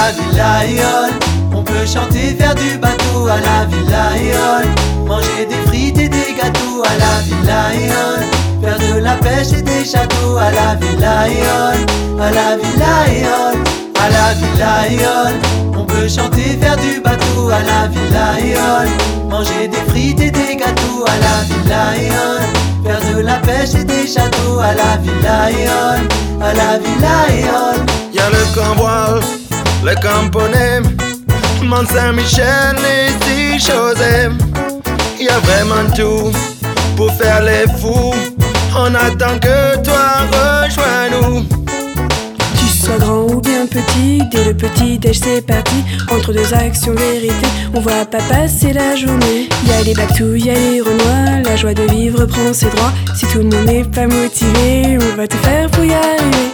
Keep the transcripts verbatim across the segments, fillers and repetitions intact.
la Villa Eole. On peut chanter, faire du bateau à la Villa Eole. Manger des frites et des gâteaux à la Villa Eole. Faire de la pêche et des châteaux à la Villa Eole. À la Villa Eole, à la Villa Eole. On peut chanter, faire du bateau à la Villa Eole. Manger des frites et des gâteaux à la Villa Eole. Faire de la pêche et des châteaux à la Villa Eole. À la Villa Eole. Y'a le camp voile, le camp poney, Mont Saint-Michel et José. Y'a vraiment tout pour faire les fous. On attend que toi rejoins-nous. Tu sois grand ou bien petit, dès le petit déj c'est parti. Entre deux actions vérité, on voit pas passer la journée. Y'a les Bactou, y'a les Renois, la joie de vivre prend ses droits. Si tout le monde n'est pas motivé, on va tout faire pour y arriver.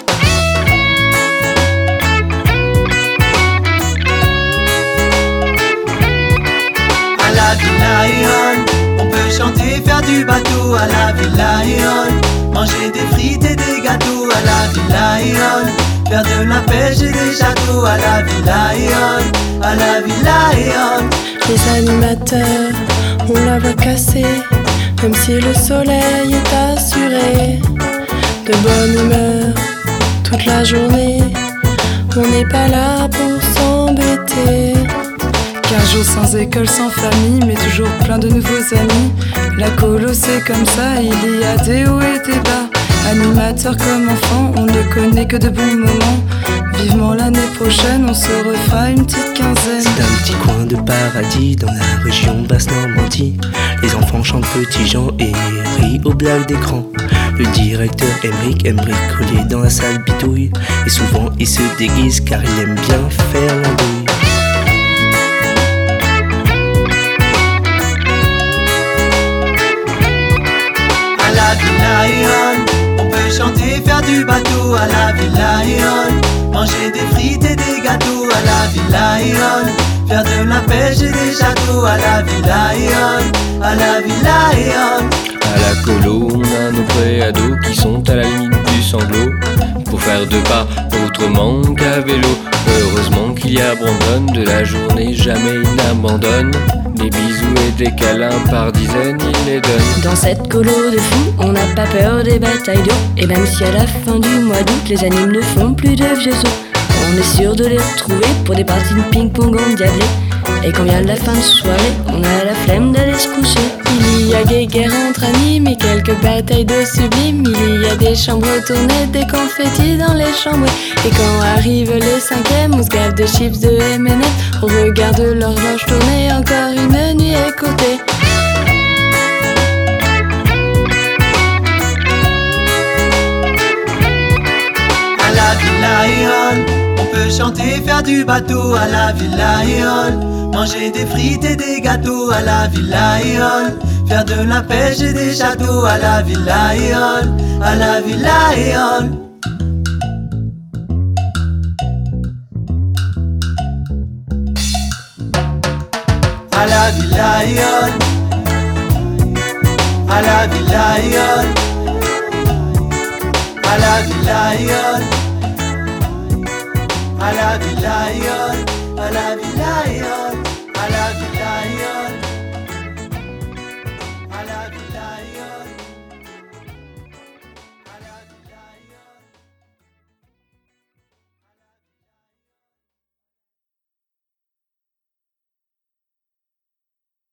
À la Villa Eole, on peut chanter, faire du bateau à la Villa Eole. Manger des frites et des gâteaux à la Villa Eole. Faire de la pêche et des châteaux à la Villa Eole. À la Villa Eole. Les animateurs, on la voit casser, même si le soleil est assuré. De bonne humeur, toute la journée, on n'est pas là pour s'embêter. Quinze jours sans école, sans famille, mais toujours plein de nouveaux amis. La colo c'est comme ça, il y a des hauts et des bas. Animateur comme enfant, on ne connaît que de bons moments. Vivement l'année prochaine, on se refera une petite quinzaine. C'est un petit coin de paradis dans la région Basse-Normandie. Les enfants chantent Petit Jean et rient aux blagues d'écran. Le directeur Emric aime bricoler dans la salle bidouille. Et souvent il se déguise car il aime bien faire l'andouille. À la Villa Eole, on peut chanter, faire du bateau à la Villa Eole. Manger des frites et des gâteaux à la Villa Eole. Faire de la pêche et des châteaux à la Villa Eole. À la Villa Eole. À la colo, on a nos préados qui sont à la limite du sanglot. Pour faire deux pas autrement qu'à vélo. Heureusement qu'il y a Brandon, de la journée jamais il n'abandonne. Des bisous et des câlins par dizaines il les donne. Dans cette colo de fous, on n'a pas peur des batailles d'eau. Et même si à la fin du mois d'août, les animes ne font plus de vieux os, on est sûr de les retrouver pour des parties de ping-pong endiablées. Et quand vient la fin de soirée, on a la flemme d'aller se coucher. Il y a des guerres entre amis, mais quelques batailles de sublime. Il y a des chambres tournées, des confettis dans les chambres. Et quand arrive le cinquième, on se gave de chips de M and M. On regarde l'horloge tourner, encore une nuit écoutée. À la Villa Eole, on peut chanter, faire du bateau à la Villa Eole. Manger des frites et des gâteaux à la Villa Eole. Faire de la pêche et des châteaux à la Villa Eole. À la Villa Eole. À la Villa Eole. À la Villa Eole. À la Villa Eole. À la Villa Eole. À la Villa Eole.